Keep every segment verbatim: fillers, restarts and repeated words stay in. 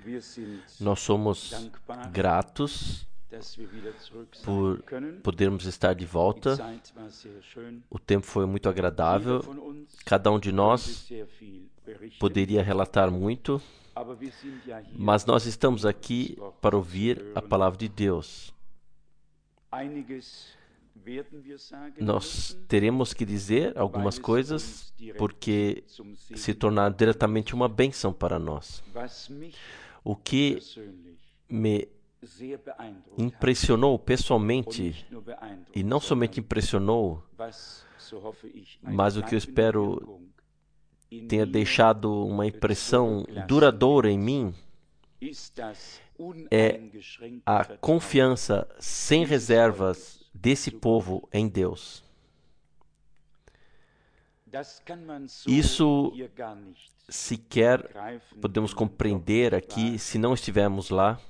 Nós somos gratos por podermos estar de volta. O tempo foi muito agradável. Cada um de nós poderia relatar muito, mas nós estamos aqui para ouvir a palavra de Deus. Nós teremos que dizer algumas coisas porque se tornar diretamente uma bênção para nós. O que me impressionou pessoalmente, e não somente impressionou, mas o que eu espero tenha deixado uma impressão duradoura em mim, é a confiança sem reservas desse povo em Deus. Isso sequer podemos compreender aqui se não estivermos lá.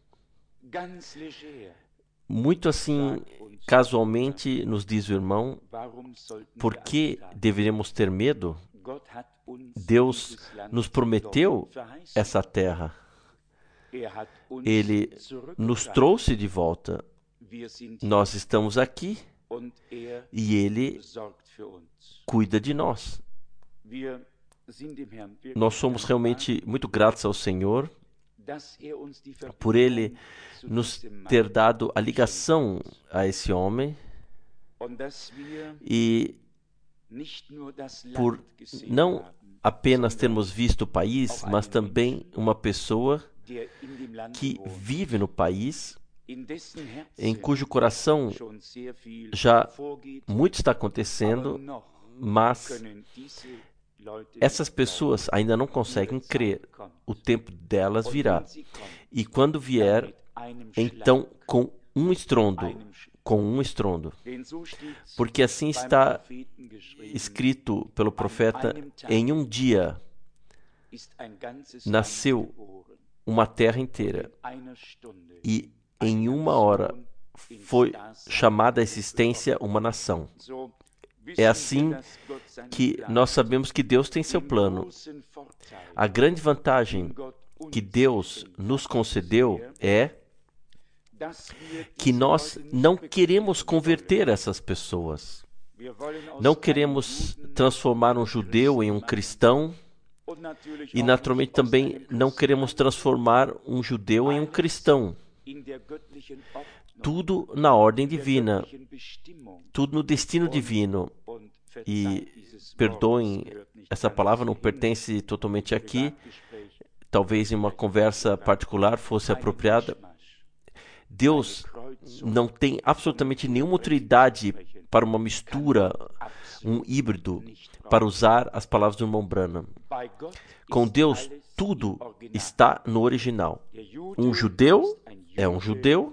Muito assim, casualmente, nos diz o irmão, por que deveríamos ter medo? Deus nos prometeu essa terra. Ele nos trouxe de volta. Nós estamos aqui e Ele cuida de nós. Nós somos realmente muito gratos ao Senhor por Ele nos ter dado a ligação a esse homem e por não apenas termos visto o país, mas também uma pessoa que vive no país, em cujo coração já muito está acontecendo, mas essas pessoas ainda não conseguem crer. O tempo delas virá. E quando vier, então com um estrondo, com um estrondo. Porque assim está escrito pelo profeta, em um dia nasceu uma terra inteira e em uma hora foi chamada à existência uma nação. É assim que nós sabemos que Deus tem seu plano. A grande vantagem que Deus nos concedeu é que nós não queremos converter essas pessoas. Não queremos transformar um judeu em um cristão e, naturalmente, também não queremos transformar um judeu em um cristão. Tudo na ordem divina, tudo no destino divino. E perdoem, essa palavra não pertence totalmente aqui, talvez em uma conversa particular fosse apropriada. Deus não tem absolutamente nenhuma autoridade para uma mistura, um híbrido, para usar as palavras do irmão Branham. Com Deus, tudo está no original. Um judeu é um judeu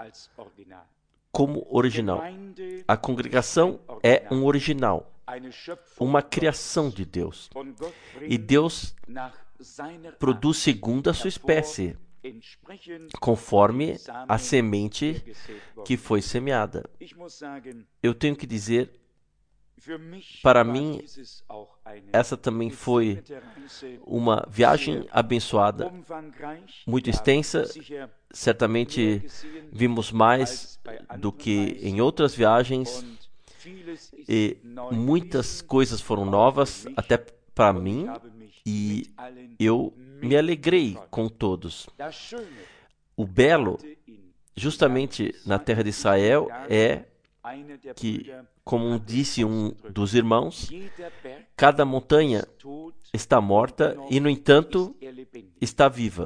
como original. A congregação é um original, uma criação de Deus. E Deus produz segundo a sua espécie, conforme a semente que foi semeada. Eu tenho que dizer, para mim, essa também foi uma viagem abençoada, muito extensa. Certamente vimos mais do que em outras viagens e muitas coisas foram novas até para mim e eu me alegrei com todos. O belo, justamente na terra de Israel, é que, como disse um dos irmãos, cada montanha está morta e, no entanto, está viva.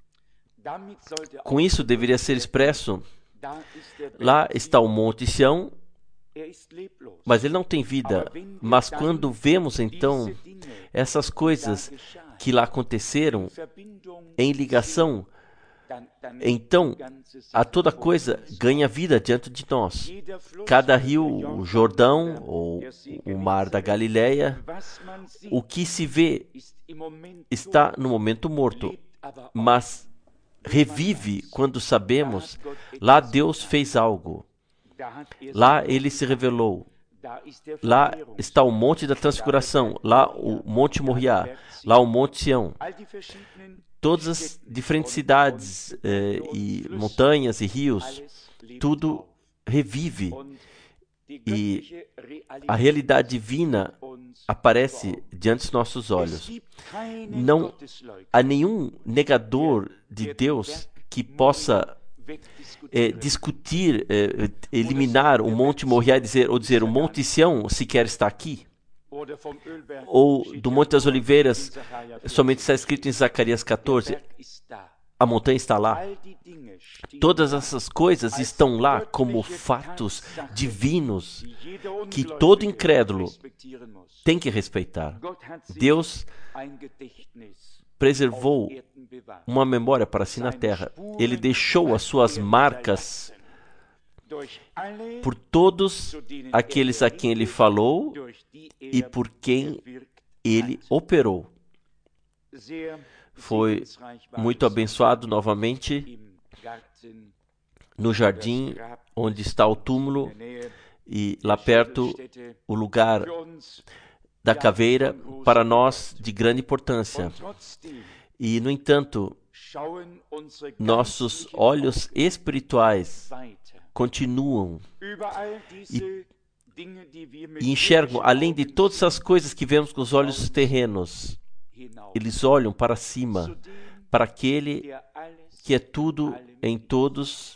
Com isso deveria ser expresso, lá está o Monte Sião, mas ele não tem vida. Mas quando vemos, então, essas coisas que lá aconteceram em ligação, então a toda coisa ganha vida diante de nós. Cada rio, o Jordão ou o mar da Galileia, o que se vê está no momento morto, mas revive quando sabemos, lá Deus fez algo. Lá Ele se revelou. Lá está o Monte da Transfiguração, lá o Monte Moriá, lá o Monte Sião. todas as diferentes cidades eh, e montanhas e rios, tudo revive e a realidade divina aparece diante dos nossos olhos. Não há nenhum negador de Deus que possa é, discutir, é, eliminar o Monte Moriá e dizer, ou dizer, o Monte Sião sequer está aqui. Ou do Monte das Oliveiras, somente está escrito em Zacarias catorze, a montanha está lá. Todas essas coisas estão lá como fatos divinos que todo incrédulo tem que respeitar. Deus preservou uma memória para si na terra. Ele deixou as suas marcas por todos aqueles a quem ele falou e por quem ele operou. Foi muito abençoado novamente no jardim onde está o túmulo e lá perto o lugar da caveira, para nós de grande importância. E, no entanto, nossos olhos espirituais continuam e, e enxergam, além de todas as coisas que vemos com os olhos terrenos, eles olham para cima, para aquele que é tudo em todos,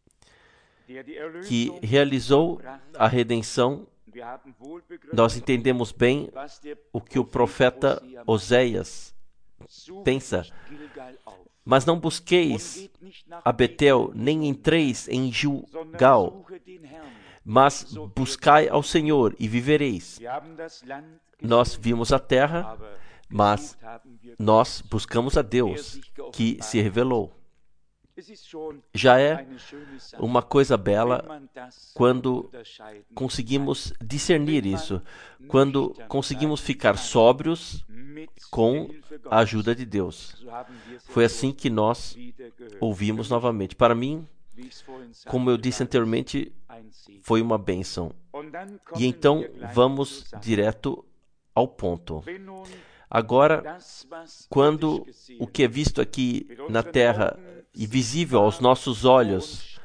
que realizou a redenção. Nós entendemos bem o que o profeta Oséias pensa. Mas não busqueis a Betel, nem entreis em Gilgal, mas buscai ao Senhor e vivereis. Nós vimos a terra, mas nós buscamos a Deus, que se revelou. Já é uma coisa bela quando conseguimos discernir isso, quando conseguimos ficar sóbrios com a ajuda de Deus. Foi assim que nós ouvimos novamente. Para mim, como eu disse anteriormente, foi uma bênção. E então vamos direto ao ponto. Agora, quando o que é visto aqui na terra e visível aos nossos olhos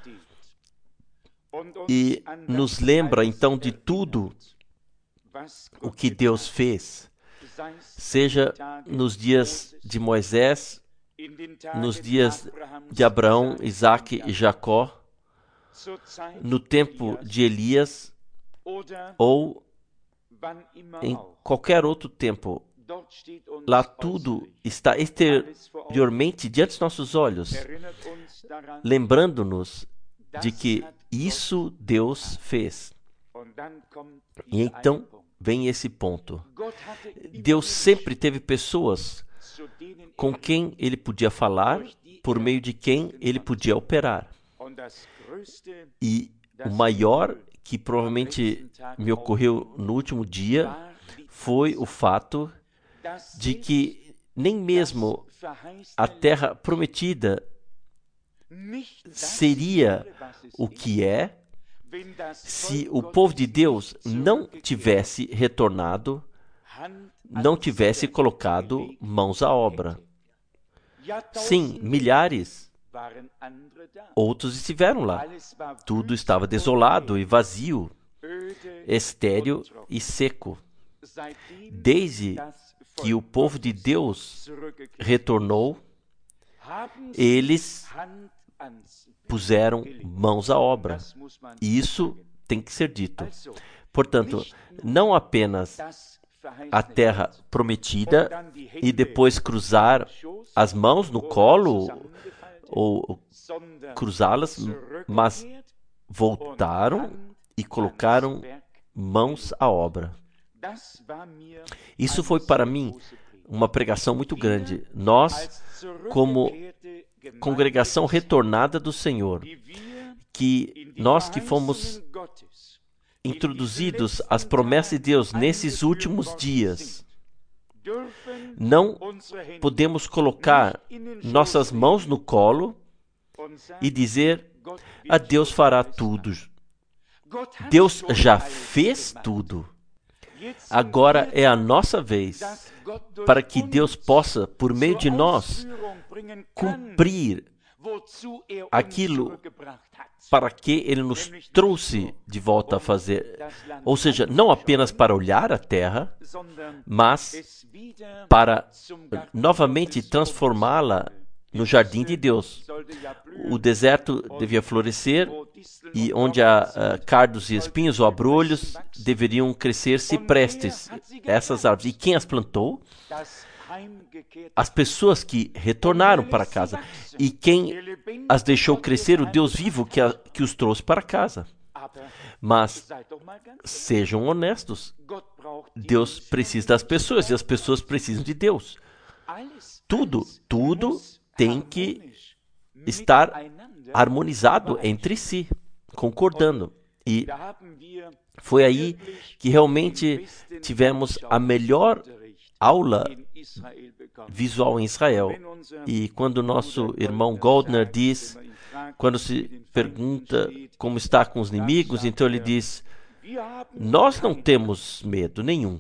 e nos lembra então de tudo o que Deus fez, seja nos dias de Moisés, nos dias de Abraão, Isaque e Jacó, no tempo de Elias ou em qualquer outro tempo. Lá tudo está exteriormente diante dos nossos olhos, lembrando-nos de que isso Deus fez. E então vem esse ponto. Deus sempre teve pessoas com quem ele podia falar, por meio de quem ele podia operar. E o maior que provavelmente me ocorreu no último dia foi o fato de que nem mesmo a terra prometida seria o que é se o povo de Deus não tivesse retornado, não tivesse colocado mãos à obra. Sim, milhares, outros estiveram lá. Tudo estava desolado e vazio, estéril e seco. Desde que o povo de Deus retornou, eles puseram mãos à obra. E isso tem que ser dito. Portanto, não apenas a terra prometida e depois cruzar as mãos no colo ou cruzá-las, mas voltaram e colocaram mãos à obra. Isso foi para mim uma pregação muito grande. Nós, como congregação retornada do Senhor, que nós que fomos introduzidos às promessas de Deus nesses últimos dias, não podemos colocar nossas mãos no colo e dizer, a Deus fará tudo. Deus já fez tudo. Agora é a nossa vez para que Deus possa, por meio de nós, cumprir aquilo para que Ele nos trouxe de volta a fazer. Ou seja, não apenas para olhar a terra, mas para novamente transformá-la no jardim de Deus. O deserto devia florescer e onde há uh, cardos e espinhos ou abrolhos deveriam crescer ciprestes, essas árvores. E quem as plantou? As pessoas que retornaram para casa. E quem as deixou crescer? O Deus vivo que, a, que os trouxe para casa. Mas sejam honestos. Deus precisa das pessoas e as pessoas precisam de Deus. Tudo, tudo tem que estar harmonizado entre si, concordando. E foi aí que realmente tivemos a melhor aula visual em Israel. E quando o nosso irmão Goldner diz, quando se pergunta como está com os inimigos, então ele diz, nós não temos medo nenhum.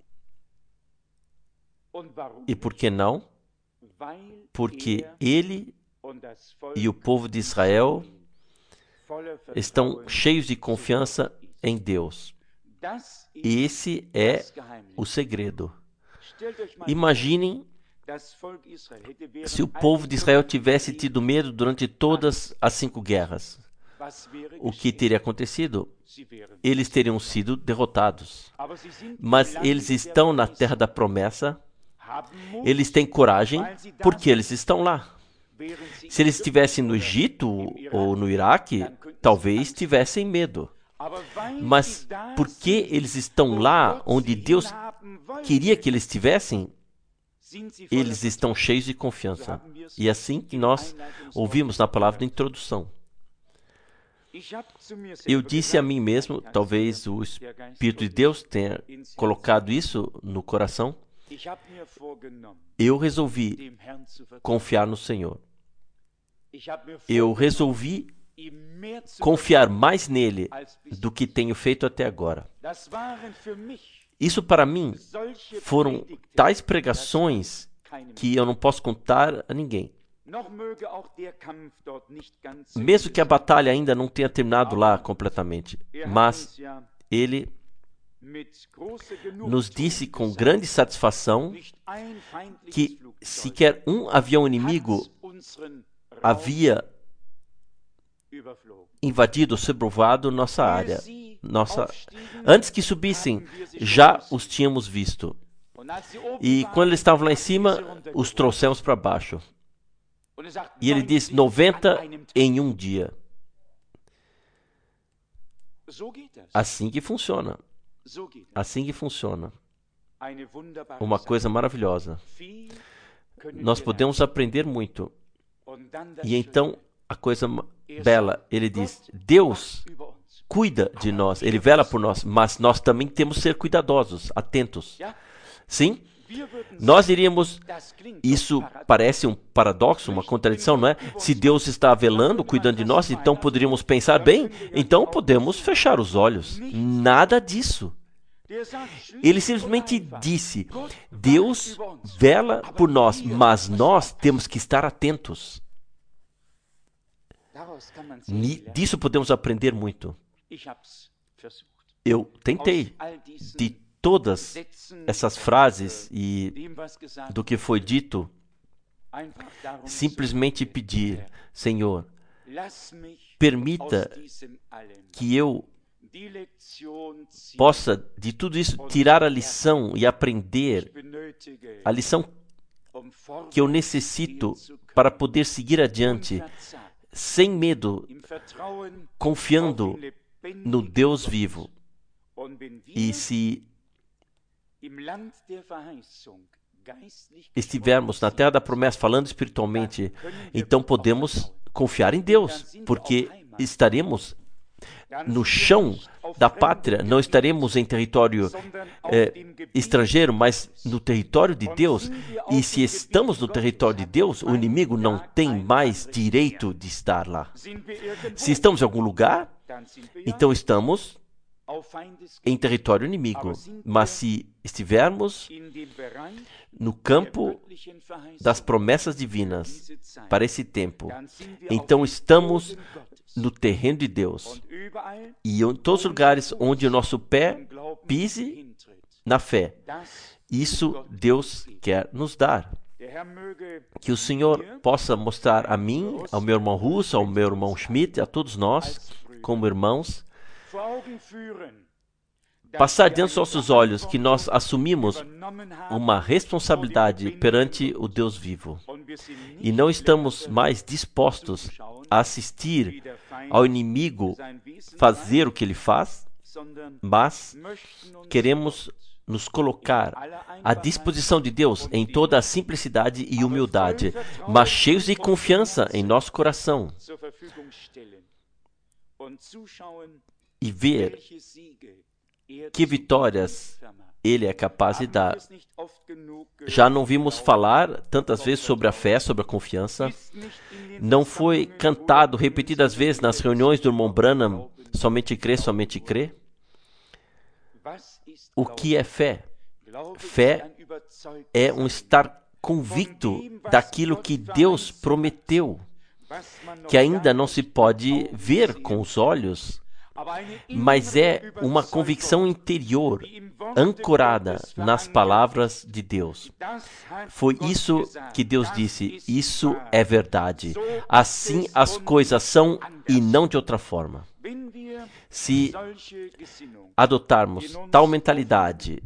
E por que não? Porque ele e o povo de Israel estão cheios de confiança em Deus. Esse é o segredo. Imaginem se o povo de Israel tivesse tido medo durante todas as cinco guerras. O que teria acontecido? Eles teriam sido derrotados. Mas eles estão na terra da promessa. Eles têm coragem porque eles estão lá. Se eles estivessem no Egito ou no Iraque, talvez tivessem medo. Mas porque eles estão lá onde Deus queria que eles estivessem, eles estão cheios de confiança. E é assim que nós ouvimos na palavra de introdução. Eu disse a mim mesmo, talvez o Espírito de Deus tenha colocado isso no coração, eu resolvi confiar no Senhor. Eu resolvi confiar mais nele do que tenho feito até agora. Isso para mim foram tais pregações que eu não posso contar a ninguém. Mesmo que a batalha ainda não tenha terminado lá completamente, mas ele nos disse com grande satisfação que sequer um avião inimigo havia invadido ou sobrevoado nossa área. Nossa... Antes que subissem, já os tínhamos visto. E quando eles estavam lá em cima, os trouxemos para baixo. E ele diz, noventa em um dia. Assim que funciona. Assim que funciona. Uma coisa maravilhosa. Nós podemos aprender muito. E então, a coisa bela, ele diz, Deus cuida de nós, Ele vela por nós, mas nós também temos que ser cuidadosos, atentos. Sim? Nós iríamos, isso parece um paradoxo, uma contradição, não é? Se Deus está velando, cuidando de nós, então poderíamos pensar, bem, então podemos fechar os olhos. Nada disso. Ele simplesmente disse, Deus vela por nós, mas nós temos que estar atentos. Disso podemos aprender muito. Eu tentei, de todas essas frases e do que foi dito, simplesmente pedir, Senhor, permita que eu possa de tudo isso tirar a lição e aprender a lição que eu necessito para poder seguir adiante sem medo, confiando no Deus vivo. E se estivermos na terra da promessa falando espiritualmente, então podemos confiar em Deus, porque estaremos no chão da pátria, não estaremos em território é, estrangeiro, mas no território de Deus. E se estamos no território de Deus, o inimigo não tem mais direito de estar lá. Se estamos em algum lugar, então estamos em território inimigo. Mas se estivermos no campo das promessas divinas para esse tempo, então estamos no terreno de Deus. E em todos os lugares onde o nosso pé pise na fé, isso Deus quer nos dar. Que o Senhor possa mostrar a mim, ao meu irmão Russo, ao meu irmão Schmidt, a todos nós, como irmãos, passar diante dos nossos olhos que nós assumimos uma responsabilidade perante o Deus vivo. E não estamos mais dispostos a assistir ao inimigo fazer o que ele faz, mas queremos nos colocar à disposição de Deus em toda a simplicidade e humildade, mas cheios de confiança em nosso coração, e ver que vitórias Ele é capaz de dar. Já não vimos falar tantas vezes sobre a fé, sobre a confiança. Não foi cantado repetidas vezes nas reuniões do irmão Branham, somente crê, somente crê. O que é fé? Fé é um estar convicto daquilo que Deus prometeu, que ainda não se pode ver com os olhos, mas é uma convicção interior, ancorada nas palavras de Deus. Foi isso que Deus disse, isso é verdade. Assim as coisas são e não de outra forma. Se adotarmos tal mentalidade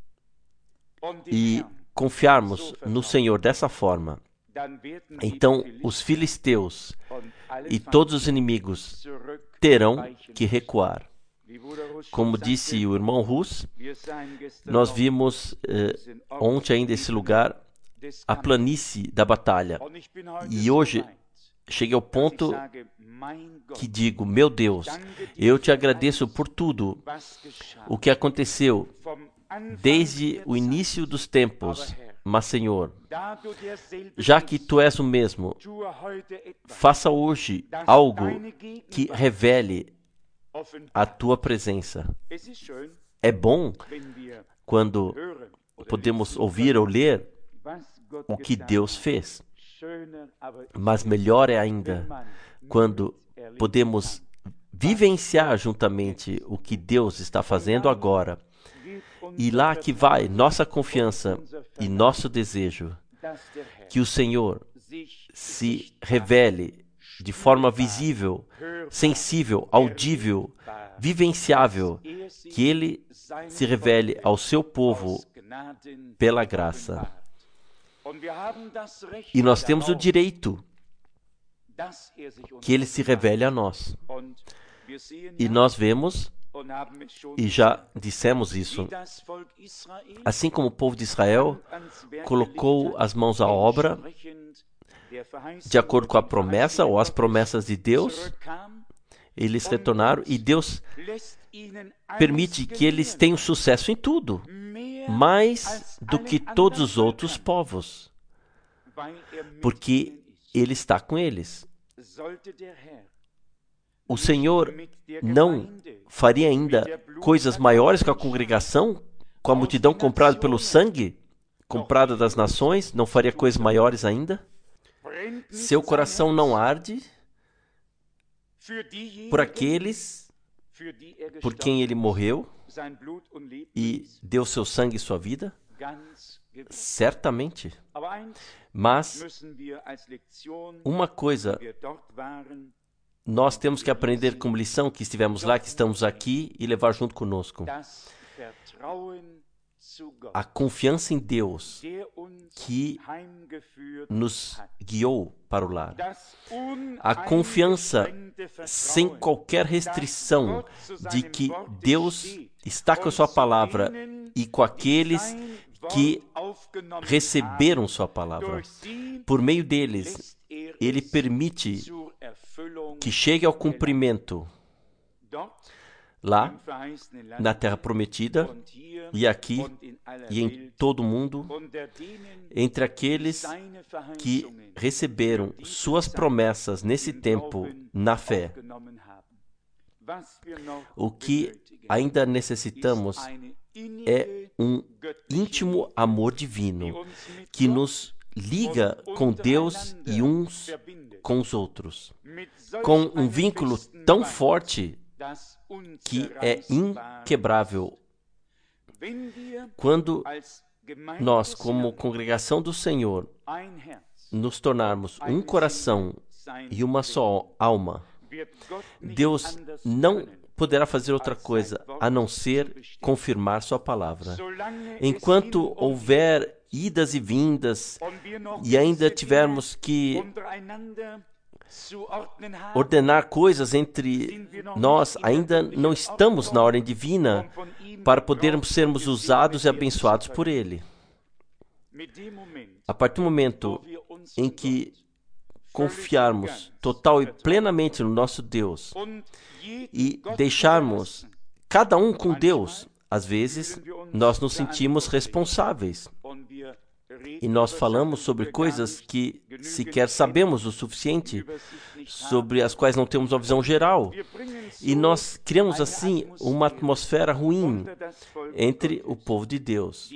e confiarmos no Senhor dessa forma, então os filisteus e todos os inimigos terão que recuar. Como disse o irmão Russ, nós vimos eh, ontem ainda esse lugar, a planície da batalha. E hoje cheguei ao ponto que digo, meu Deus, eu te agradeço por tudo o que aconteceu desde o início dos tempos. Mas, Senhor, já que Tu és o mesmo, faça hoje algo que revele a Tua presença. É bom quando podemos ouvir ou ler o que Deus fez. Mas melhor é ainda quando podemos vivenciar juntamente o que Deus está fazendo agora. E lá que vai nossa confiança e nosso desejo, que o Senhor se revele de forma visível, sensível, audível, vivenciável, que Ele se revele ao seu povo pela graça. E nós temos o direito que Ele se revele a nós. E nós vemos, e já dissemos isso, assim como o povo de Israel colocou as mãos à obra, de acordo com a promessa, ou as promessas de Deus, eles retornaram, e Deus permite que eles tenham sucesso em tudo, mais do que todos os outros povos, porque Ele está com eles. O Senhor não faria ainda coisas maiores com a congregação, com a multidão comprada pelo sangue, comprada das nações? Não faria coisas maiores ainda? Seu coração não arde por aqueles por quem Ele morreu e deu seu sangue e sua vida? Certamente. Mas uma coisa nós temos que aprender como lição, que estivemos lá, que estamos aqui, e levar junto conosco. A confiança em Deus que nos guiou para o lar. A confiança sem qualquer restrição de que Deus está com a sua palavra e com aqueles que receberam sua palavra. Por meio deles, Ele permite que chegue ao cumprimento lá, na Terra Prometida, e aqui, e em todo o mundo, entre aqueles que receberam suas promessas nesse tempo na fé. O que ainda necessitamos é um íntimo amor divino que nos liga com Deus e uns com os outros, com um vínculo tão forte que é inquebrável. Quando nós, como congregação do Senhor, nos tornarmos um coração e uma só alma, Deus não poderá fazer outra coisa a não ser confirmar sua palavra. Enquanto houver idas e vindas e ainda tivermos que ordenar coisas entre nós, ainda não estamos na ordem divina para podermos sermos usados e abençoados por Ele. A partir do momento em que confiarmos total e plenamente no nosso Deus e deixarmos cada um com Deus, às vezes nós nos sentimos responsáveis e nós falamos sobre coisas que sequer sabemos o suficiente, sobre as quais não temos uma visão geral, e nós criamos assim uma atmosfera ruim entre o povo de Deus,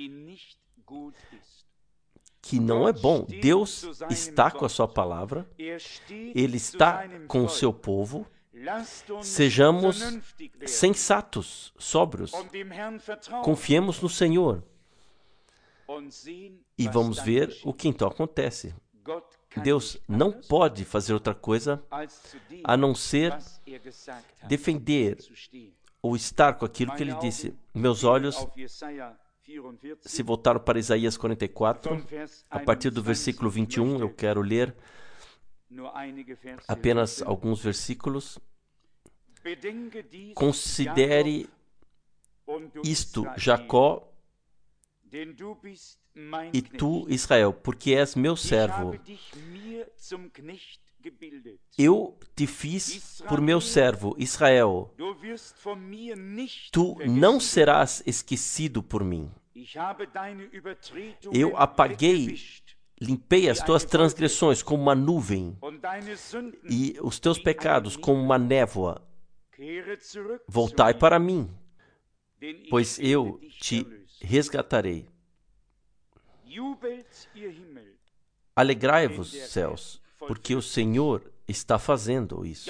que não é bom. Deus está com a sua palavra, Ele está com o seu povo. Sejamos sensatos, sóbrios, confiemos no Senhor e vamos ver o que então acontece. Deus não pode fazer outra coisa a não ser defender ou estar com aquilo que Ele disse. Meus olhos se voltaram para Isaías quarenta e quatro, a partir do versículo vinte e um, eu quero ler apenas alguns versículos. Considere isto, Jacó, e tu, Israel, porque és meu servo. Eu te fiz por meu servo, Israel. Tu não serás esquecido por mim. Eu apaguei, limpei as tuas transgressões como uma nuvem e os teus pecados como uma névoa. Voltai para mim, pois eu te resgatarei. Alegrai-vos, céus, porque o Senhor está fazendo isso.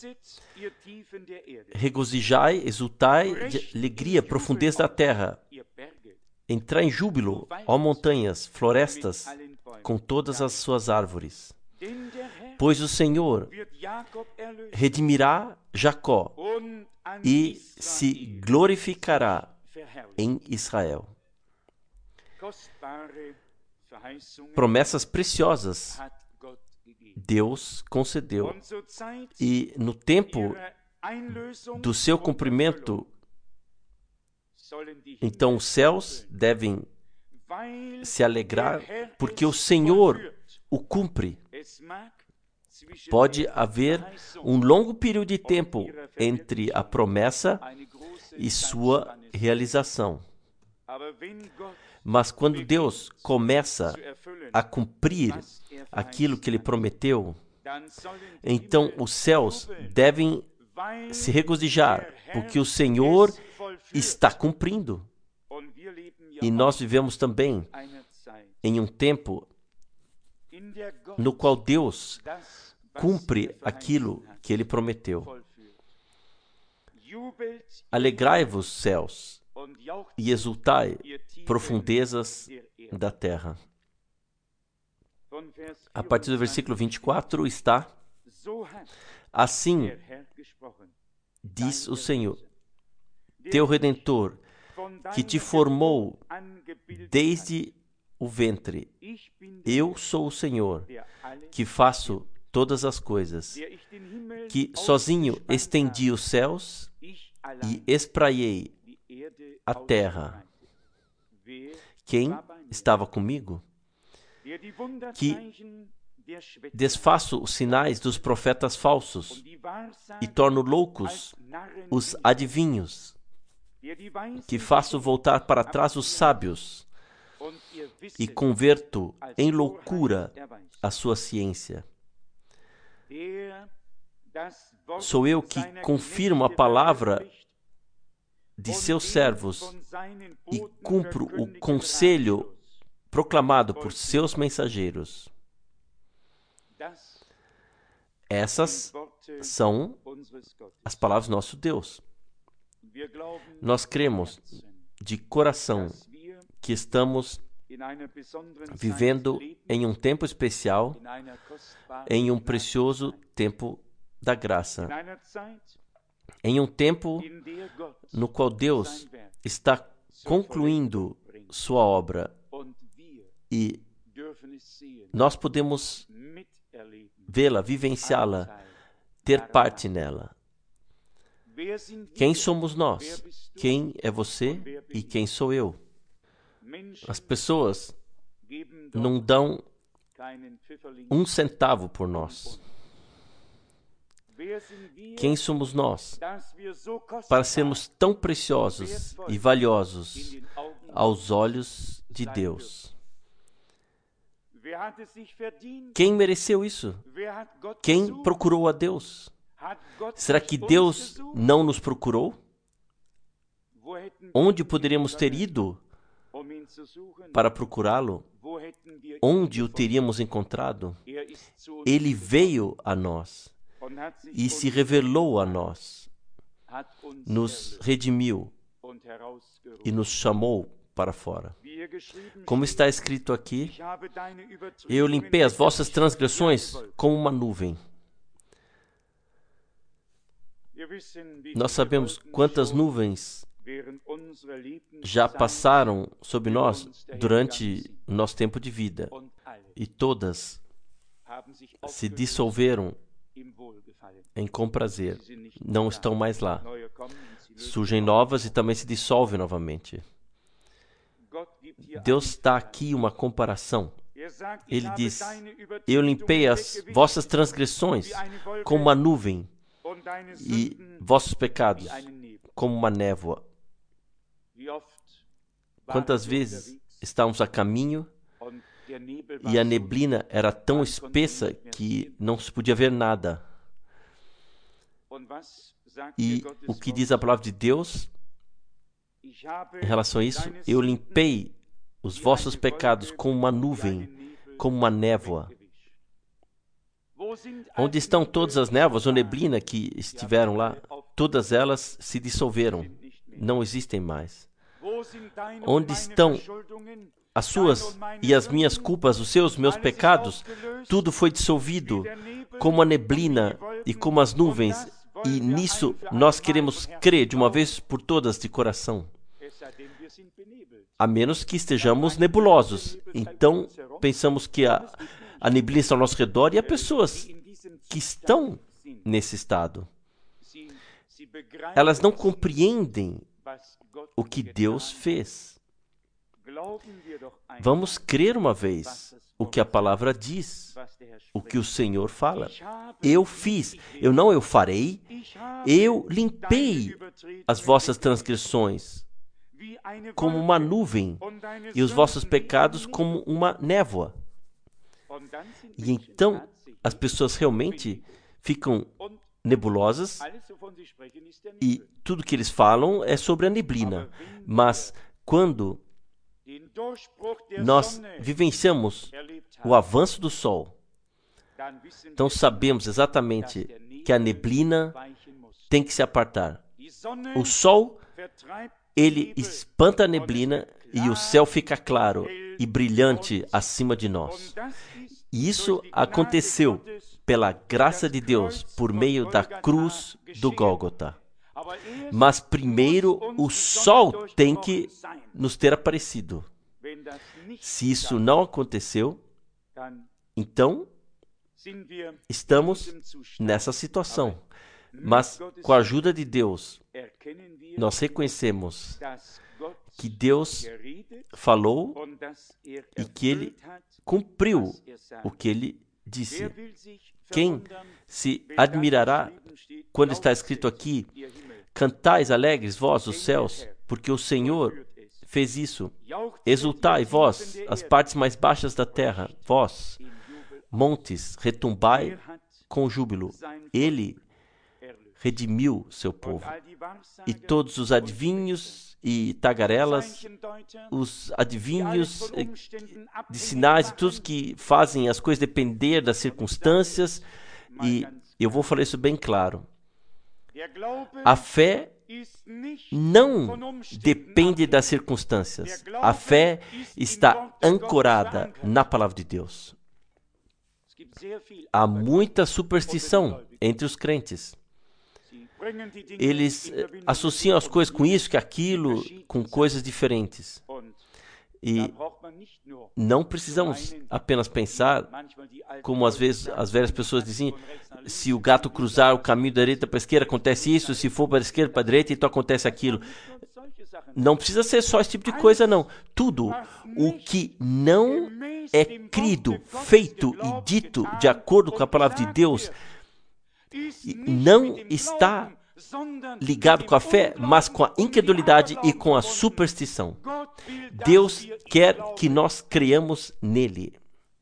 Regozijai, exultai de alegria, profundez da terra. Entrai em júbilo, ó montanhas, florestas, com todas as suas árvores. Pois o Senhor redimirá Jacó e se glorificará em Israel. Promessas preciosas Deus concedeu, e no tempo do seu cumprimento, então os céus devem se alegrar, porque o Senhor o cumpre. Pode haver um longo período de tempo entre a promessa e sua realização. Mas quando Deus começa a cumprir aquilo que Ele prometeu, então os céus devem se regozijar, porque o Senhor está cumprindo. E nós vivemos também em um tempo no qual Deus cumpre aquilo que Ele prometeu. Alegrai-vos, céus, e exultai, profundezas da terra. A partir do versículo vinte e quatro está: assim diz o Senhor, teu Redentor, que te formou desde o ventre. Eu sou o Senhor, que faço todas as coisas, que sozinho estendi os céus e espraiei a terra. Quem estava comigo? Que desfaço os sinais dos profetas falsos e torno loucos os adivinhos, que faço voltar para trás os sábios e converto em loucura a sua ciência. sou eu que confirmo a palavra de seus servos e cumpro o conselho proclamado por seus mensageiros. Essas são as palavras do nosso Deus. Nós cremos de coração que estamos vivendo em um tempo especial, em um precioso tempo da graça, em um tempo no qual Deus está concluindo sua obra e nós podemos vê-la, vivenciá-la, ter parte nela. Quem somos nós? Quem é você e quem sou eu? As pessoas não dão um centavo por nós. Quem somos nós para sermos tão preciosos e valiosos aos olhos de Deus? Quem mereceu isso? Quem procurou a Deus? Será que Deus não nos procurou? Onde poderíamos ter ido para procurá-lo? Onde o teríamos encontrado? Ele veio a nós e se revelou a nós, nos redimiu e nos chamou para fora. Como está escrito aqui, eu limpei as vossas transgressões como uma nuvem. Nós sabemos quantas nuvens já passaram sobre nós durante o nosso tempo de vida, e todas se dissolveram em comprazer, não estão mais lá. Surgem novas e também se dissolvem novamente. Deus dá aqui uma comparação. Ele diz: eu limpei as vossas transgressões como uma nuvem e vossos pecados como uma névoa. Quantas vezes estávamos a caminho e a neblina era tão espessa que não se podia ver nada. E o que diz a palavra de Deus em relação a isso? Eu limpei os vossos pecados como uma nuvem, como uma névoa. Onde estão todas as névoas ou neblina que estiveram lá? Todas elas se dissolveram, não existem mais. Onde estão as suas e as minhas culpas, os seus, meus pecados? Tudo foi dissolvido como a neblina e como as nuvens, e nisso nós queremos crer de uma vez por todas de coração. A menos que estejamos nebulosos. Então, pensamos que a, a neblina está ao nosso redor e há pessoas que estão nesse estado. Elas não compreendem o que Deus fez. Vamos crer uma vez o que a palavra diz, o que o Senhor fala. Eu fiz, eu não eu farei, eu limpei as vossas transgressões como uma nuvem e os vossos pecados como uma névoa. E então as pessoas realmente ficam nebulosas e tudo que eles falam é sobre a neblina. Mas quando nós vivenciamos o avanço do sol, então sabemos exatamente que a neblina tem que se apartar. O sol, ele espanta a neblina e o céu fica claro e brilhante acima de nós. E isso aconteceu pela graça de Deus, por meio da cruz do Gólgota. Mas primeiro o sol tem que nos ter aparecido. Se isso não aconteceu, então estamos nessa situação. Mas com a ajuda de Deus, nós reconhecemos que Deus falou e que Ele cumpriu o que Ele disse. Quem se admirará quando está escrito aqui: cantais alegres, vós, os céus, porque o Senhor fez isso. Exultai, vós, as partes mais baixas da terra, vós, montes, retumbai, com júbilo. Ele redimiu seu povo. E todos os adivinhos e tagarelas, os adivinhos de sinais e todos que fazem as coisas depender das circunstâncias, e eu vou falar isso bem claro. A fé não depende das circunstâncias. A fé está ancorada na palavra de Deus. Há muita superstição entre os crentes. Eles associam as coisas com isso, com aquilo, com coisas diferentes. E não precisamos apenas pensar, como às vezes as velhas pessoas dizem, se o gato cruzar o caminho da direita para a esquerda, acontece isso, se for para a esquerda para a direita, então acontece aquilo. Não precisa ser só esse tipo de coisa, não. Tudo o que não é crido, feito e dito de acordo com a palavra de Deus, não está ligado com a fé, mas com a incredulidade e com a superstição. Deus quer que nós creamos nele.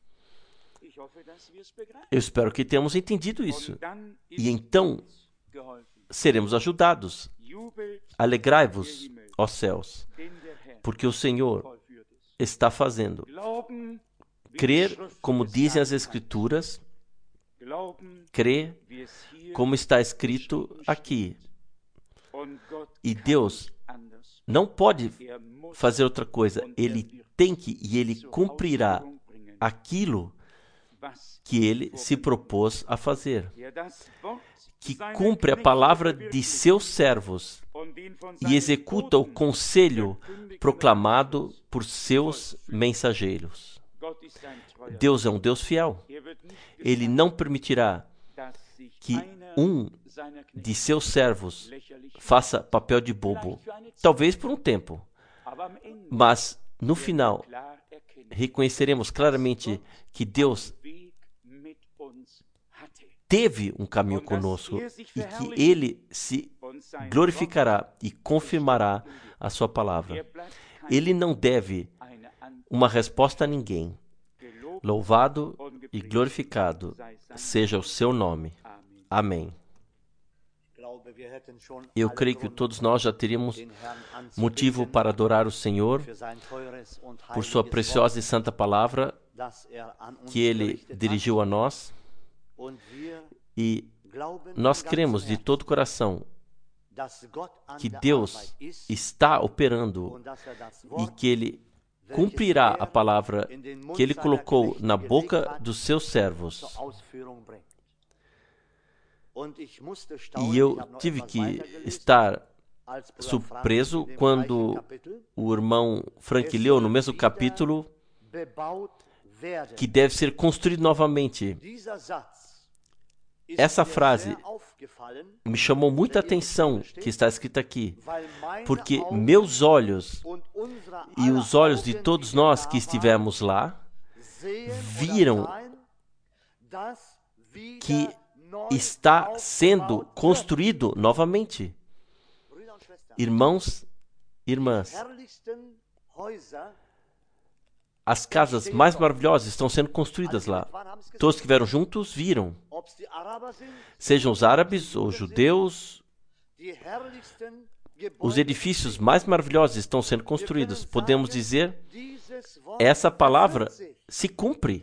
Eu espero que tenhamos entendido isso. E então seremos ajudados. Alegrai-vos, ó céus, porque o Senhor está fazendo. Crer, como dizem as Escrituras, crer como está escrito aqui. E Deus não pode fazer outra coisa. Ele tem que e ele cumprirá aquilo que ele se propôs a fazer. Que cumpre a palavra de seus servos e executa o conselho proclamado por seus mensageiros. Deus é um Deus fiel. Ele não permitirá que um de seus servos faça papel de bobo, talvez por um tempo, mas no final reconheceremos claramente que Deus teve um caminho conosco e que Ele se glorificará e confirmará a sua palavra. Ele não deve uma resposta a ninguém. Louvado e glorificado seja o seu nome. Amém. Eu creio que todos nós já teríamos motivo para adorar o Senhor por sua preciosa e santa palavra que Ele dirigiu a nós. E nós cremos de todo o coração que Deus está operando e que Ele cumprirá a palavra que Ele colocou na boca dos seus servos. E eu tive que estar surpreso quando o irmão Frank leu no mesmo capítulo que deve ser construído novamente. Essa frase me chamou muita atenção que está escrita aqui, porque meus olhos e os olhos de todos nós que estivemos lá viram que está sendo construído novamente. Irmãos, irmãs, as casas mais maravilhosas estão sendo construídas lá. Todos que estiveram juntos viram. Sejam os árabes ou judeus, os edifícios mais maravilhosos estão sendo construídos. Podemos dizer, essa palavra se cumpre.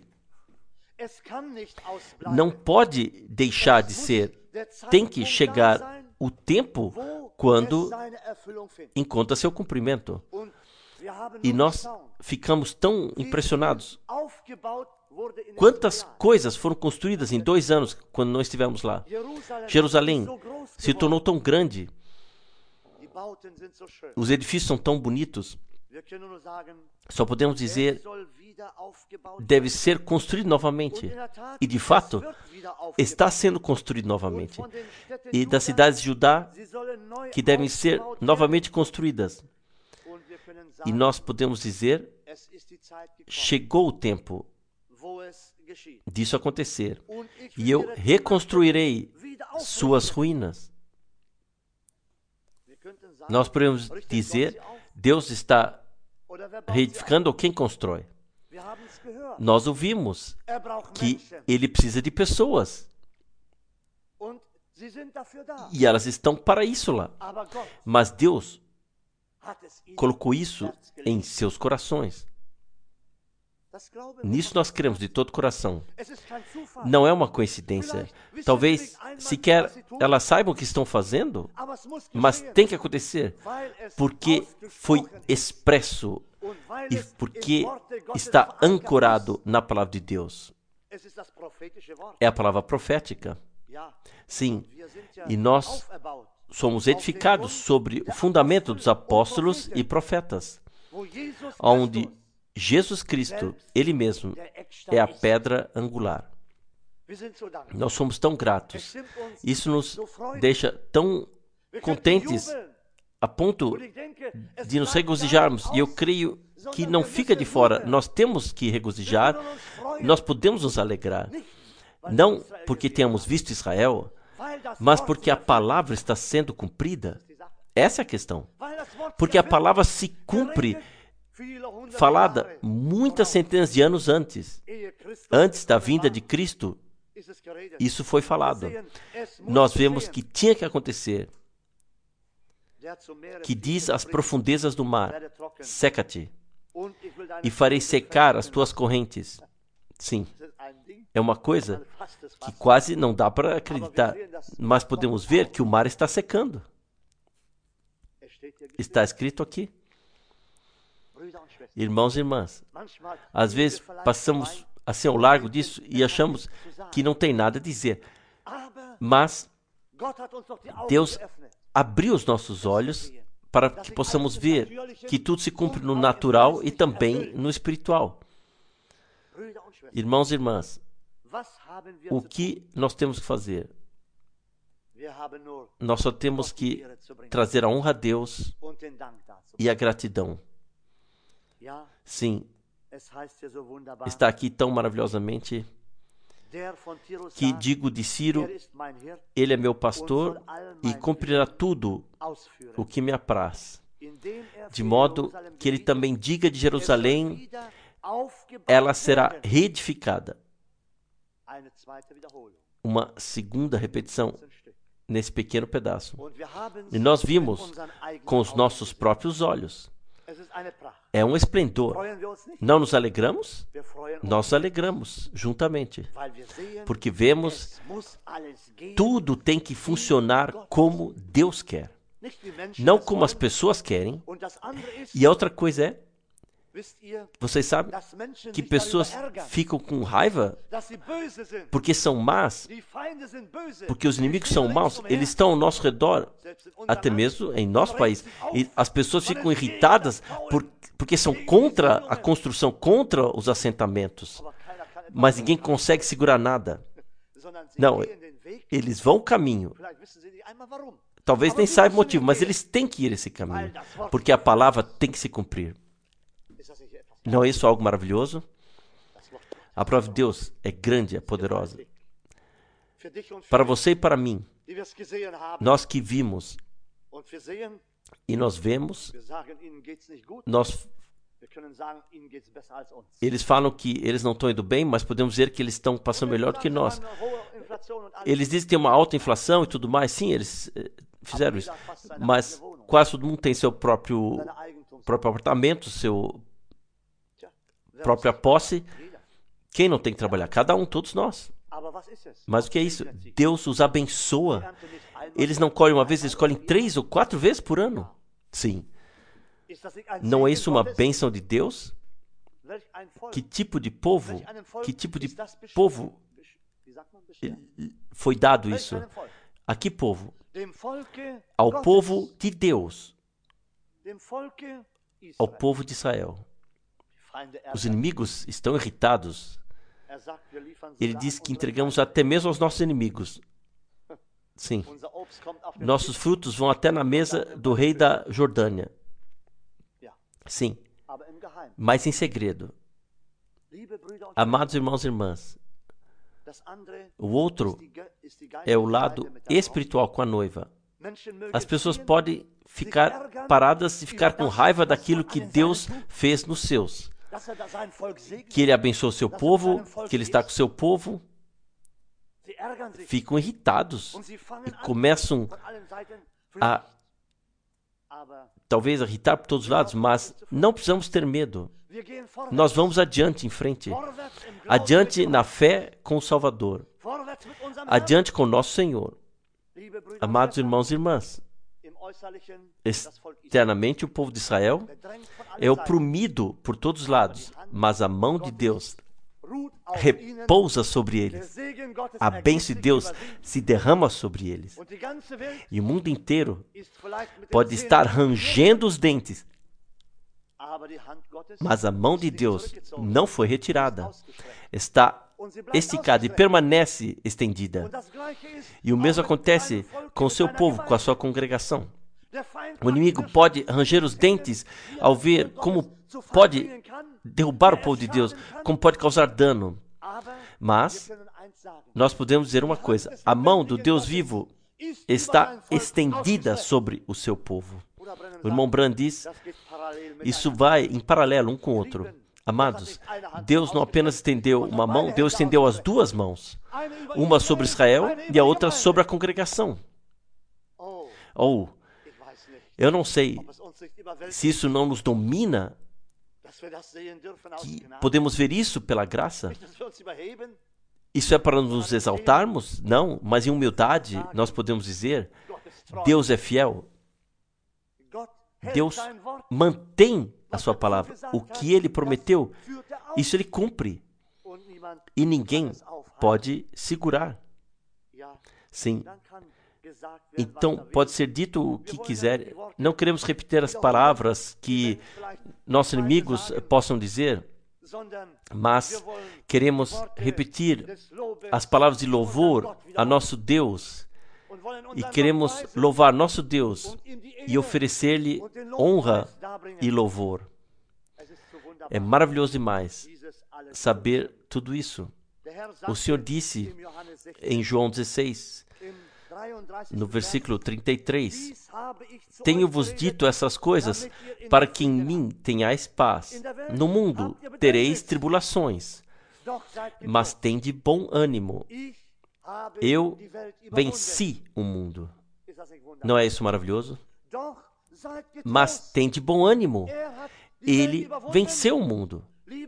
Não pode deixar de ser. Tem que chegar o tempo quando encontra seu cumprimento. E nós ficamos tão impressionados. Quantas coisas foram construídas em dois anos quando nós estivemos lá? Jerusalém se tornou tão grande. Os edifícios são tão bonitos. Só podemos dizer, deve ser construído novamente. E, de fato, está sendo construído novamente. E das cidades de Judá, que devem ser novamente construídas. E nós podemos dizer, chegou o tempo disso acontecer. E eu reconstruirei suas ruínas. Nós podemos dizer, Deus está reedificando ou quem constrói? Nós ouvimos que Ele precisa de pessoas. E elas estão para isso lá. Mas Deus colocou isso em seus corações. Nisso nós cremos de todo o coração. Não é uma coincidência. Talvez sequer elas saibam o que estão fazendo, mas tem que acontecer, porque foi expresso e porque está ancorado na palavra de Deus. É a palavra profética. Sim, e nós somos edificados sobre o fundamento dos apóstolos e profetas, onde Jesus Cristo, Ele mesmo, é a pedra angular. Nós somos tão gratos. Isso nos deixa tão contentes a ponto de nos regozijarmos. E eu creio que não fica de fora. Nós temos que regozijar, nós podemos nos alegrar. Não porque tenhamos visto Israel, mas porque a palavra está sendo cumprida. Essa é a questão. Porque a palavra se cumpre, falada muitas centenas de anos antes. Antes da vinda de Cristo, isso foi falado. Nós vemos que tinha que acontecer. Que diz às profundezas do mar: seca-te, e farei secar as tuas correntes. Sim, é uma coisa que quase não dá para acreditar, mas podemos ver que o mar está secando. Está escrito aqui. Irmãos e irmãs, às vezes passamos assim ao largo disso e achamos que não tem nada a dizer, mas Deus abriu os nossos olhos para que possamos ver que tudo se cumpre no natural e também no espiritual. Irmãos e irmãs, o que nós temos que fazer? Nós só temos que trazer a honra a Deus e a gratidão. Sim, está aqui tão maravilhosamente que digo de Ciro: ele é meu pastor e cumprirá tudo o que me apraz. De modo que ele também diga de Jerusalém: ela será reedificada. Uma segunda repetição nesse pequeno pedaço. E nós vimos com os nossos próprios olhos. É um esplendor. Não nos alegramos? Nós nos alegramos juntamente. Porque vemos tudo tem que funcionar como Deus quer. Não como as pessoas querem. E a outra coisa é, vocês sabem que pessoas ficam com raiva porque são más, porque os inimigos são maus, eles estão ao nosso redor, até mesmo em nosso país. E as pessoas ficam irritadas por, porque são contra a construção, contra os assentamentos, mas ninguém consegue segurar nada. Não, eles vão o caminho. Talvez nem saibam o motivo, mas eles têm que ir esse caminho, porque a palavra tem que se cumprir. Não é isso algo maravilhoso? A palavra de Deus é grande, é poderosa. Para você e para mim, nós que vimos, e nós vemos, nós, eles falam que eles não estão indo bem, mas podemos dizer que eles estão passando melhor do que nós. Eles dizem que tem uma alta inflação e tudo mais. Sim, eles eh, fizeram isso. Mas quase todo mundo tem seu próprio, próprio apartamento, seu própria posse. Quem não tem que trabalhar? Cada um, todos nós. Mas o que é isso? Deus os abençoa. Eles não colhem uma vez, eles colhem três ou quatro vezes por ano. Sim. Não é isso uma bênção de Deus? Que tipo de povo, que tipo de povo foi dado isso? A que povo? Ao povo de Deus. Ao povo de Israel. Os inimigos estão irritados. Ele diz que entregamos até mesmo aos nossos inimigos. Sim. Nossos frutos vão até na mesa do rei da Jordânia. Sim. Mas em segredo. Amados irmãos e irmãs, o outro é o lado espiritual com a noiva. As pessoas podem ficar paradas e ficar com raiva daquilo que Deus fez nos seus. Que Ele abençoou o seu povo, que Ele está com o seu povo. ficam irritados e começam a, talvez, a irritar por todos os lados, mas não precisamos ter medo. Nós vamos adiante, em frente. Adiante na fé com o Salvador. Adiante com o nosso Senhor. Amados irmãos e irmãs, externamente o povo de Israel é oprimido por todos os lados, mas a mão de Deus repousa sobre eles. A bênção de Deus se derrama sobre eles. E o mundo inteiro pode estar rangendo os dentes, mas a mão de Deus não foi retirada. Está esticada e permanece estendida. E o mesmo acontece com o seu povo, com a sua congregação. O inimigo pode ranger os dentes ao ver como pode derrubar o povo de Deus, como pode causar dano. Mas nós podemos dizer uma coisa: a mão do Deus vivo está estendida sobre o seu povo. O irmão Branham diz, isso vai em paralelo um com o outro. Amados, Deus não apenas estendeu uma mão, Deus estendeu as duas mãos. Uma sobre Israel e a outra sobre a congregação. Ou, eu não sei se isso não nos domina, que podemos ver isso pela graça. Isso é para nos exaltarmos? Não, mas em humildade nós podemos dizer, Deus é fiel. Deus mantém a sua palavra. O que ele prometeu, isso ele cumpre. E ninguém pode segurar. Sim. Então, pode ser dito o que quiser. Não queremos repetir as palavras que nossos inimigos possam dizer, mas queremos repetir as palavras de louvor a nosso Deus. E queremos louvar nosso Deus e oferecer-lhe honra e louvor. É maravilhoso demais saber tudo isso. O Senhor disse em João dezesseis, no versículo trinta e três, tenho-vos dito essas coisas para que em mim tenhais paz. No mundo tereis tribulações, mas tende bom ânimo. Eu venci o mundo. Não é isso maravilhoso? Mas tende bom ânimo. Ele venceu o mundo.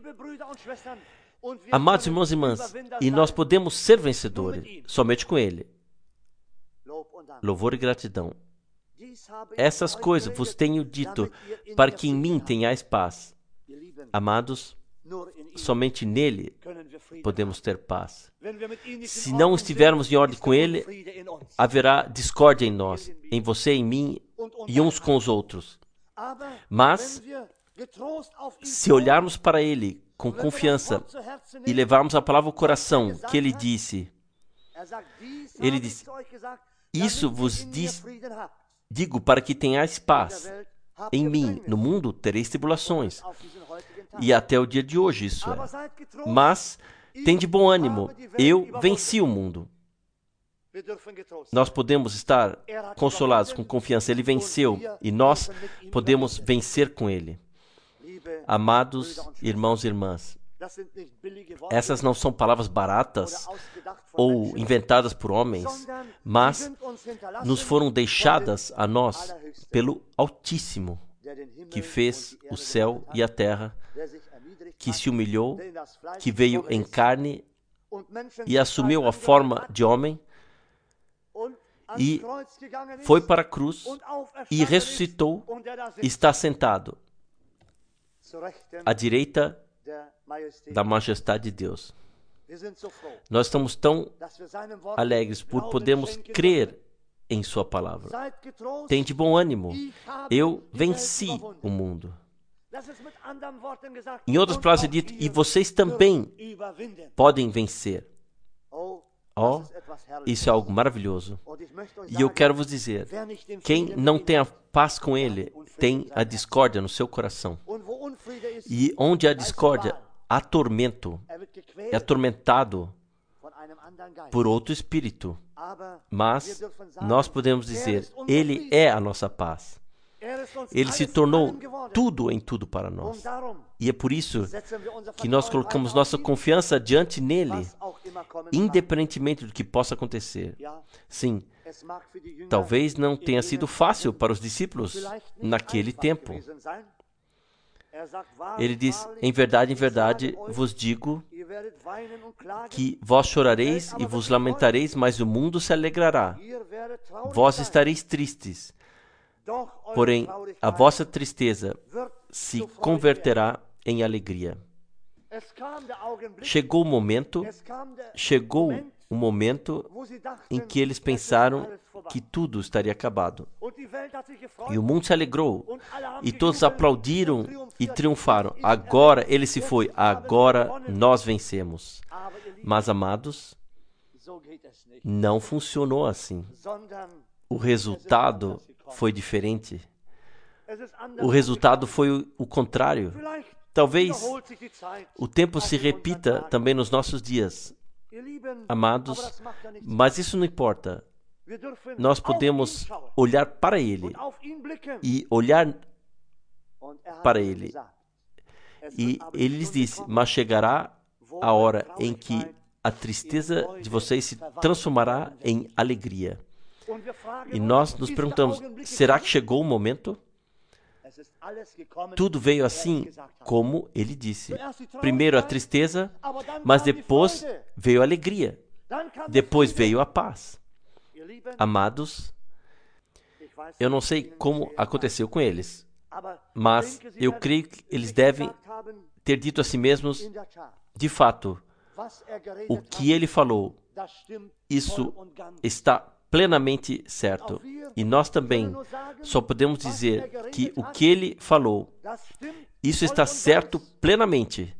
Amados irmãos e irmãs, e nós podemos ser vencedores somente com Ele. Louvor e gratidão. Essas coisas vos tenho dito para que em mim tenhais paz. Amados, somente nele podemos ter paz. Se não estivermos em ordem com ele, haverá discórdia em nós, em você, em mim e uns com os outros. Mas, se olharmos para ele com confiança e levarmos a palavra ao coração que ele disse, ele disse, isso vos diz, digo para que tenhais paz. Em mim, no mundo, tereis tribulações. E até o dia de hoje isso é. Mas, tende bom ânimo, eu venci o mundo. Nós podemos estar consolados com confiança. Ele venceu e nós podemos vencer com ele. Amados irmãos e irmãs, essas não são palavras baratas ou inventadas por homens, mas nos foram deixadas a nós pelo Altíssimo, que fez o céu e a terra, que se humilhou, que veio em carne e assumiu a forma de homem e foi para a cruz e ressuscitou e está sentado à direita da majestade de Deus. Nós estamos tão alegres por podermos crer em sua palavra. Tende bom ânimo. Eu venci o mundo. Em outras palavras é dito, e vocês também podem vencer. Oh, isso é algo maravilhoso. E eu quero vos dizer, quem não tem a paz com ele, tem a discórdia no seu coração. E onde há discórdia, há tormento. É atormentado por outro espírito. Mas nós podemos dizer, ele é a nossa paz. Ele se tornou tudo em tudo para nós. E é por isso que nós colocamos nossa confiança diante nele, independentemente do que possa acontecer. Sim, talvez não tenha sido fácil para os discípulos naquele tempo. Ele diz, em verdade, em verdade, vos digo que vós chorareis e vos lamentareis, mas o mundo se alegrará. Vós estareis tristes, porém a vossa tristeza se converterá em alegria. Chegou o momento, chegou o momento em que eles pensaram que tudo estaria acabado. E o mundo se alegrou, e todos aplaudiram e triunfaram. Agora ele se foi, agora nós vencemos. Mas, amados, não funcionou assim. O resultado foi diferente. O resultado foi o, o contrário. Talvez o tempo se repita também nos nossos dias, amados, mas isso não importa. Nós podemos olhar para Ele e olhar para Ele. E Ele lhes disse, mas chegará a hora em que a tristeza de vocês se transformará em alegria. E nós nos perguntamos, será que chegou o momento? Tudo veio assim como Ele disse. Primeiro a tristeza, mas depois veio a alegria. Depois veio a paz. Amados, eu não sei como aconteceu com eles, mas eu creio que eles devem ter dito a si mesmos, de fato, o que Ele falou, isso está plenamente certo. E nós também só podemos dizer que o que Ele falou, isso está certo plenamente.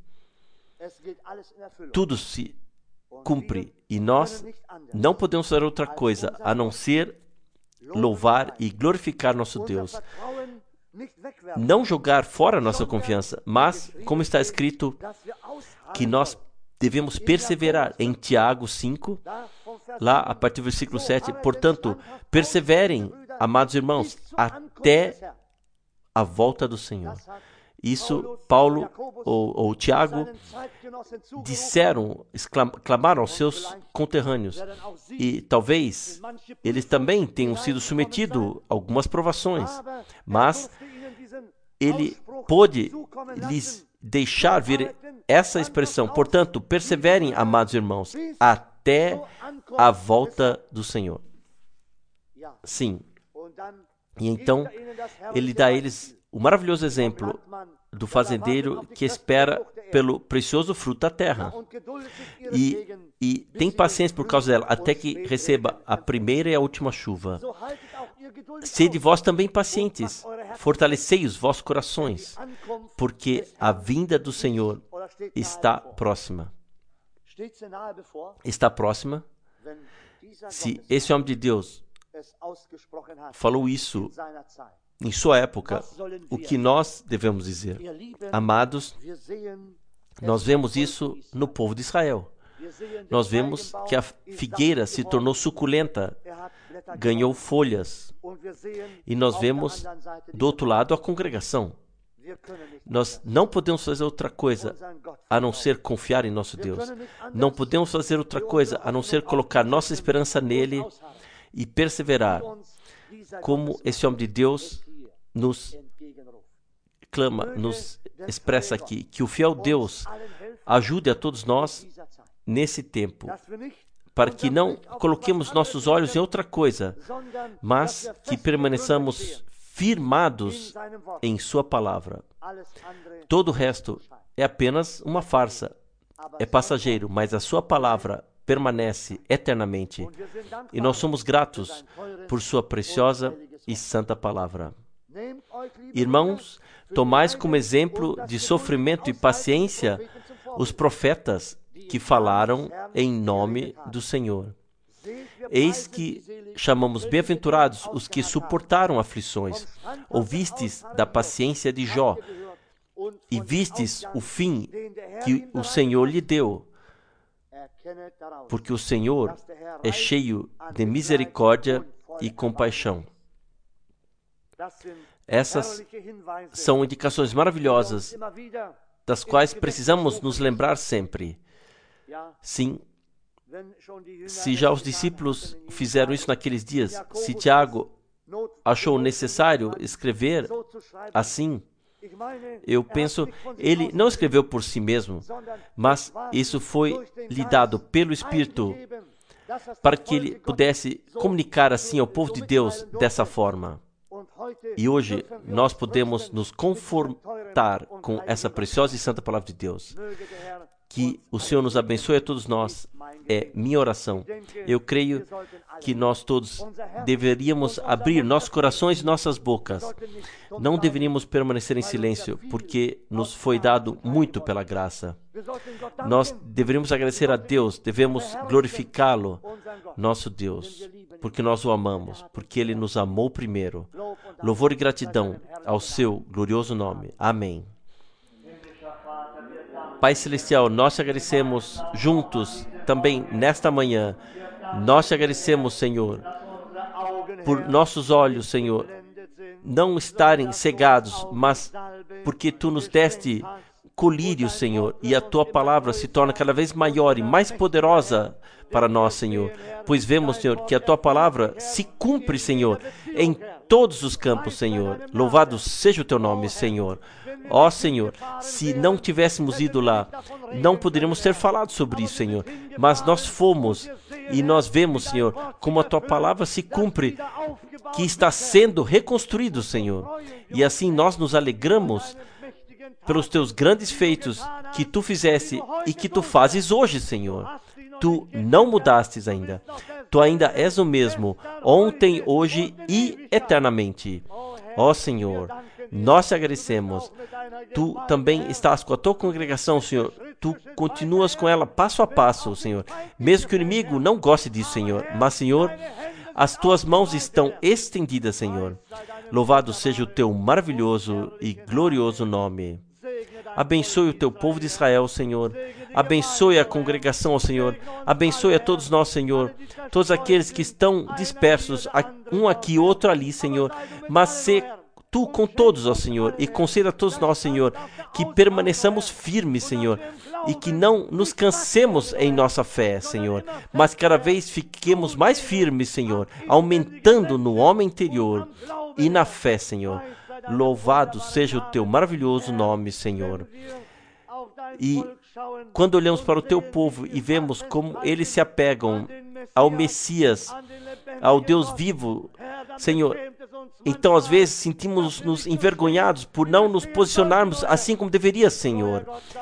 Tudo se cumpre. E nós não podemos fazer outra coisa a não ser louvar e glorificar nosso Deus. Não jogar fora nossa confiança, mas, como está escrito, que nós devemos perseverar. Em Tiago cinco, lá a partir do versículo sete, portanto, perseverem, amados irmãos, até a volta do Senhor. Isso Paulo ou, ou Tiago disseram, clamaram aos seus conterrâneos. E talvez eles também tenham sido submetidos a algumas provações, mas ele pôde lhes deixar vir essa expressão. Portanto, perseverem, amados irmãos, até a volta do Senhor. Sim. E então, ele dá a eles o maravilhoso exemplo do fazendeiro que espera pelo precioso fruto da terra e, e tem paciência por causa dela, até que receba a primeira e a última chuva. Sede vós também pacientes, fortalecei os vossos corações, porque a vinda do Senhor está próxima. Está próxima. Se esse homem de Deus falou isso em sua época, o que nós devemos dizer? Amados, nós vemos isso no povo de Israel. Nós vemos que a figueira se tornou suculenta, ganhou folhas. E nós vemos, do outro lado, a congregação. Nós não podemos fazer outra coisa a não ser confiar em nosso Deus. Não podemos fazer outra coisa a não ser colocar nossa esperança nele e perseverar. Como esse homem de Deus nos clama, nos expressa aqui, que o fiel Deus ajude a todos nós nesse tempo, para que não coloquemos nossos olhos em outra coisa, mas que permaneçamos firmados em sua palavra. Todo o resto é apenas uma farsa, é passageiro, mas a sua palavra permanece eternamente. E nós somos gratos por sua preciosa e santa palavra. Irmãos, tomais como exemplo de sofrimento e paciência os profetas que falaram em nome do Senhor. Eis que chamamos bem-aventurados os que suportaram aflições. Ouvistes da paciência de Jó e vistes o fim que o Senhor lhe deu, porque o Senhor é cheio de misericórdia e compaixão. Essas são indicações maravilhosas, das quais precisamos nos lembrar sempre. Sim, se já os discípulos fizeram isso naqueles dias, se Tiago achou necessário escrever assim, eu penso, ele não escreveu por si mesmo, mas isso foi lhe dado pelo Espírito para que ele pudesse comunicar assim ao povo de Deus dessa forma. E hoje nós podemos nos confortar com essa preciosa e santa palavra de Deus. Que o Senhor nos abençoe a todos nós. É minha oração. Eu creio que nós todos deveríamos abrir nossos corações e nossas bocas. Não deveríamos permanecer em silêncio, porque nos foi dado muito pela graça. Nós deveríamos agradecer a Deus, devemos glorificá-lo, nosso Deus, porque nós o amamos, porque Ele nos amou primeiro. Louvor e gratidão ao seu glorioso nome. Amém. Pai Celestial, nós te agradecemos juntos também nesta manhã. Nós te agradecemos, Senhor, por nossos olhos, Senhor, não estarem cegados, mas porque Tu nos deste colírio, Senhor, e a Tua palavra se torna cada vez maior e mais poderosa para nós, Senhor. Pois vemos, Senhor, que a Tua palavra se cumpre, Senhor, em todos os campos, Senhor. Louvado seja o Teu nome, Senhor. Ó, Senhor, se não tivéssemos ido lá, não poderíamos ter falado sobre isso, Senhor. Mas nós fomos e nós vemos, Senhor, como a Tua palavra se cumpre, que está sendo reconstruído, Senhor. E assim nós nos alegramos pelos Teus grandes feitos que Tu fizeste e que Tu fazes hoje, Senhor. Tu não mudastes ainda. Tu ainda és o mesmo, ontem, hoje e eternamente. Ó Senhor, nós te agradecemos. Tu também estás com a Tua congregação, Senhor. Tu continuas com ela passo a passo, Senhor. Mesmo que o inimigo não goste disso, Senhor. Mas, Senhor, as Tuas mãos estão estendidas, Senhor. Louvado seja o Teu maravilhoso e glorioso nome. Abençoe o Teu povo de Israel, Senhor. Abençoe a congregação, ó Senhor. Abençoe a todos nós, Senhor. Todos aqueles que estão dispersos, um aqui, outro ali, Senhor. Mas se Tu com todos, ó Senhor, e conceda a todos nós, Senhor, que permaneçamos firmes, Senhor, e que não nos cansemos em nossa fé, Senhor, mas cada vez fiquemos mais firmes, Senhor, aumentando no homem interior e na fé, Senhor. Louvado seja o Teu maravilhoso nome, Senhor. E quando olhamos para o Teu povo e vemos como eles se apegam ao Messias, ao Deus vivo, Senhor, então às vezes sentimos-nos envergonhados por não nos posicionarmos assim como deveria, Senhor.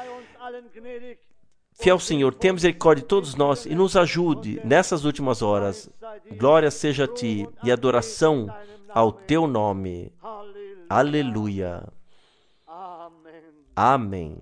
Fiel Senhor, tenha misericórdia de todos nós e nos ajude nessas últimas horas. Glória seja a Ti e adoração ao Teu nome. Aleluia. Amém.